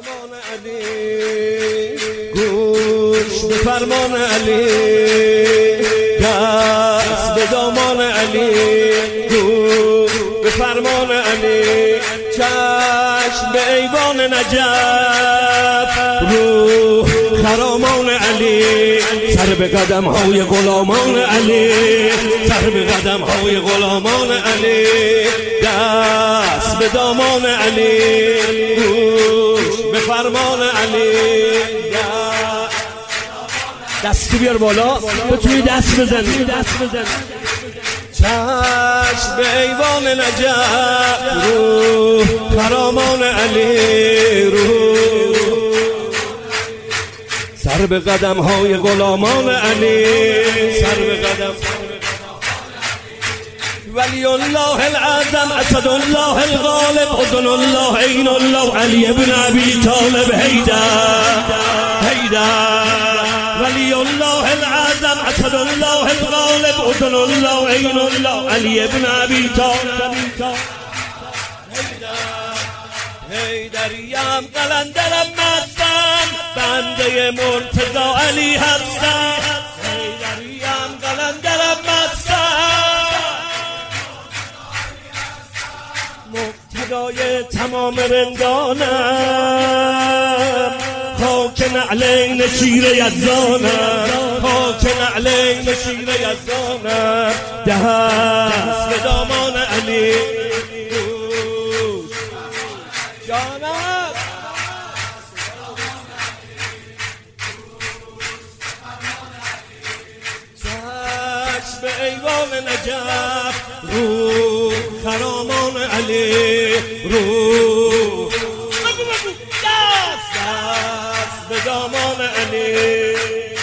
غلامان علی گوش به فرمان علی، دست به دامان علی، گوش به فرمان علی، چشم به ایوان نجف، روح خرامان علی، سر به قدم های غلامان علی، سر به قدم های غلامان علی، دست به دامان علی، گوش به فرمان علی. دستی بیار بالا بتونی دست بزنی، چشم به ایوان نجف، روح خرامان علی، روح سر به قدم های غلامان علی، سر به قدم ولی الله العظم، اسد الله الغالب، اذن الله، عین الله، علی ابن ابی طالب، حیدر ولی الله العظم، اسد الله الغالب، اذن الله، عین الله، علی ابن ابی طالب، حیدریم قلندرم مستم، بنده مرتضی علی هستم، حیدریم قلندرم مستم، مقتدای تمام رندانم، خاک نعلین شیر یزدانم، خاک نعلین شیر یزدانم، دست به دامان علی، جانم چشم به ایوان نجف، روح خرامان علی، روح دست به دامان علی،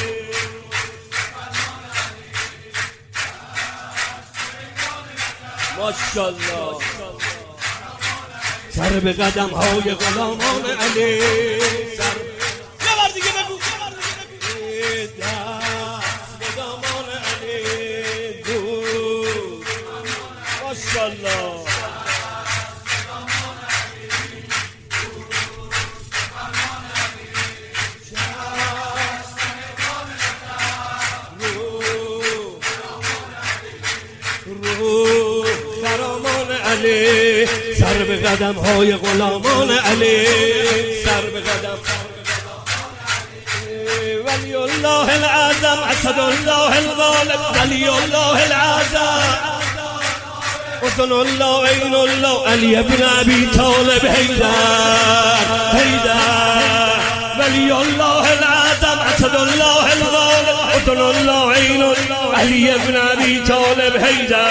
ماشاءالله، سر به قدم های غلامان علی، سر یه بار دیگه بگو، دست به دامان علی، گوش ماشاءالله، روح خرامان علی، سر به قدم های غلامان علی، سر به قدم ولی الله العظم، اسد الله الغالب، ولی الله العظم، اذن الله، عین الله، علی ابن ابی طالب، حیدر ولی الله العظم، اسد الله الغالب، اذن الله، عین الله، علی ابن ابی طالب،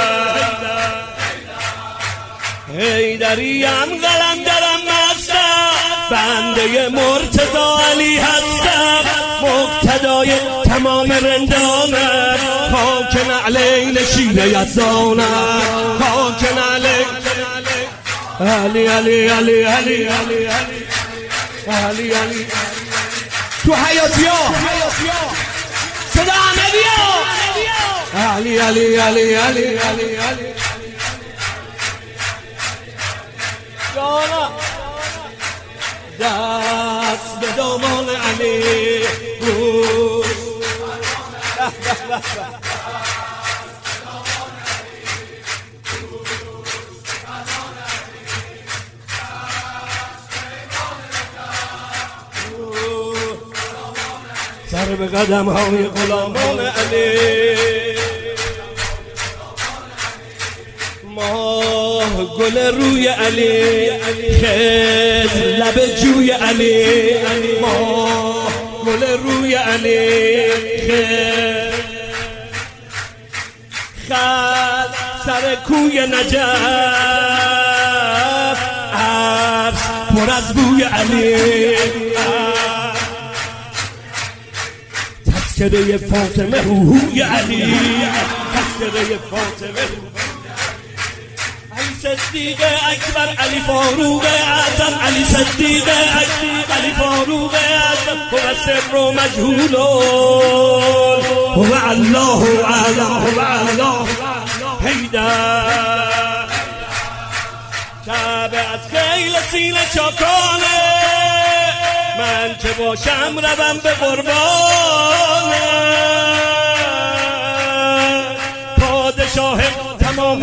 حیدریم قلندرم مستم، بنده مرتضی علی هستم، مقتدای تمام رندانم، خاک نعلین شیر یزدانم، خاک نعلین علی علی علی علی علی علی علی تو حیاتیا صدا احمدیا، علی علی علی علی علی علی دست به دامان علی، گوش سر به قدم های غلامان علی، ماه گل روی علی، خضر لب جوی علی، ماه گل روی علی، خط سر کوی نجف، عرش پر از بوی علی، تذکره فاطمه روحوی علی، تذکره فاطمه صدیق اکبر، علی فاروق اعظم، علی صدیق اکبر، علی فاروق اعظم، هو سر و مجهول، هو الله اعلم، هو الله حیدر، کعبه از خیل سینه چاکانه، من که باشم روم به قربان پادشاه تمام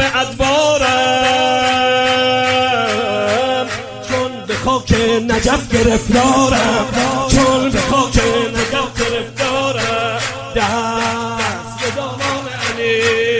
ادوارم، چون به خاک نجف گرفتارم، چون به خاک نجف گرفتارم. دست به دامان علی،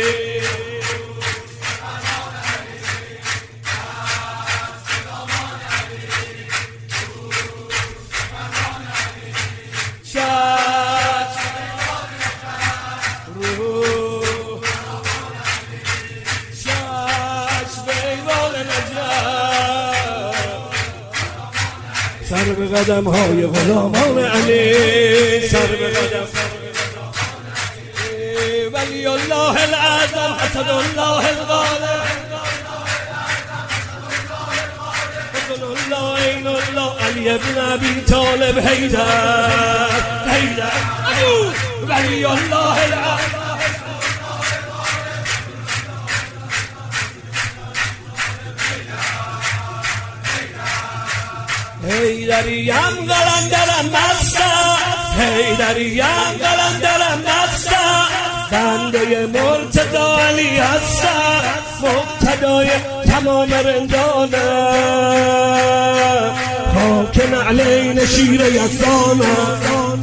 سر به قدم های غلامان علی، سر به قدم ولی الله الاعظم حسد الله الغالب حسن الله عین الله علی ابن ابی طالب حیدر حیدر ولی الله الاعظم حیدریم قلندرم مستم، حیدریم قلندرم مستم، بنده مرتضی علی هستم، مقتدای تمام رندانم، خاک نعلین شیر یزدانم.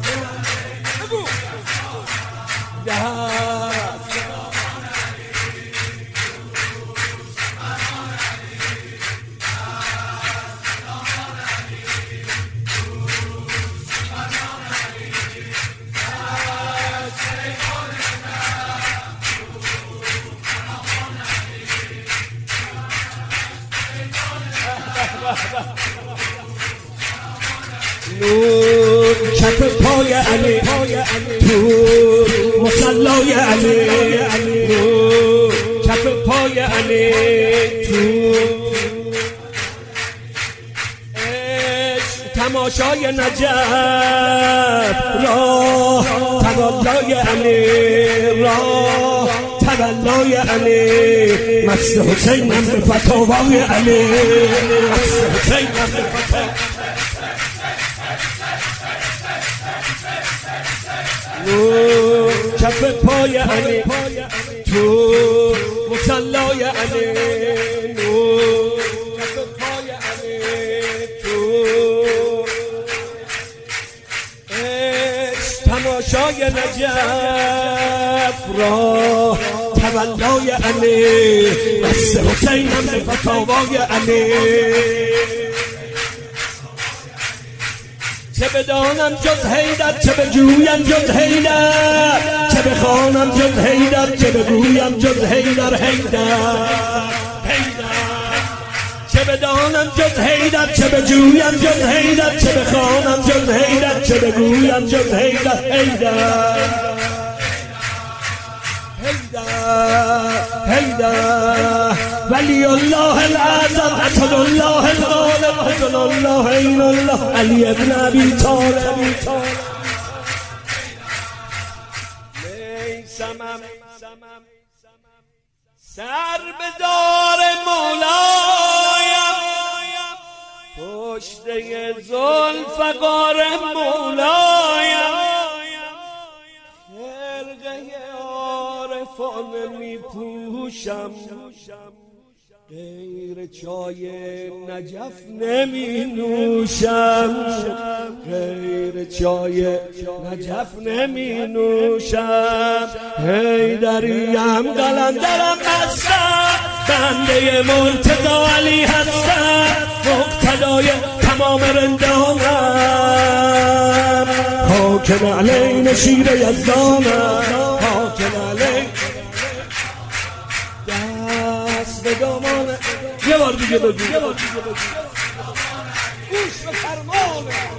نور کف پای علی تو مصلای علی، نور کف پای علی تو تماشای نجف راه تولای علی، راه تولای علی، مست حسینم به فتاوای علی، مست حسینم به فتاوای نور کف پای علی تو مصلای علی، نور کف پای علی تو تماشای نجف راه تولای علی، مست حسینم به فتاوای علی. چه بدانم جز حیدر، چه بجویم جز حیدر، چه بخوانم جز حیدر، چه بگویم جز حیدر حیدر حیدر. چه بدانم جز حیدر، چه بجویم جز حیدر، چه بخوانم جز حیدر، چه بگویم جز حیدر حیدر حیدر ولی الله الاعظم حسن الله الغالب حسن الله عین الله علی ابن ابی طالب. میسمم سر به دار مولایم، پشته ذوالفقار مولایم، خرقه عارفان می پوشم، غیر چای نجف نمی نوشم، غیر چای نجف نمی نوشم. حیدریم قلندرم مستم، بنده مرتضی علی هستم، مقتدای تمام رندانم، خاک نعلین شیر یزدانم، خاک نعلین دست به دامان. یه بار دیگه بگو، یه بار دیگه بگو، گوش به فرمان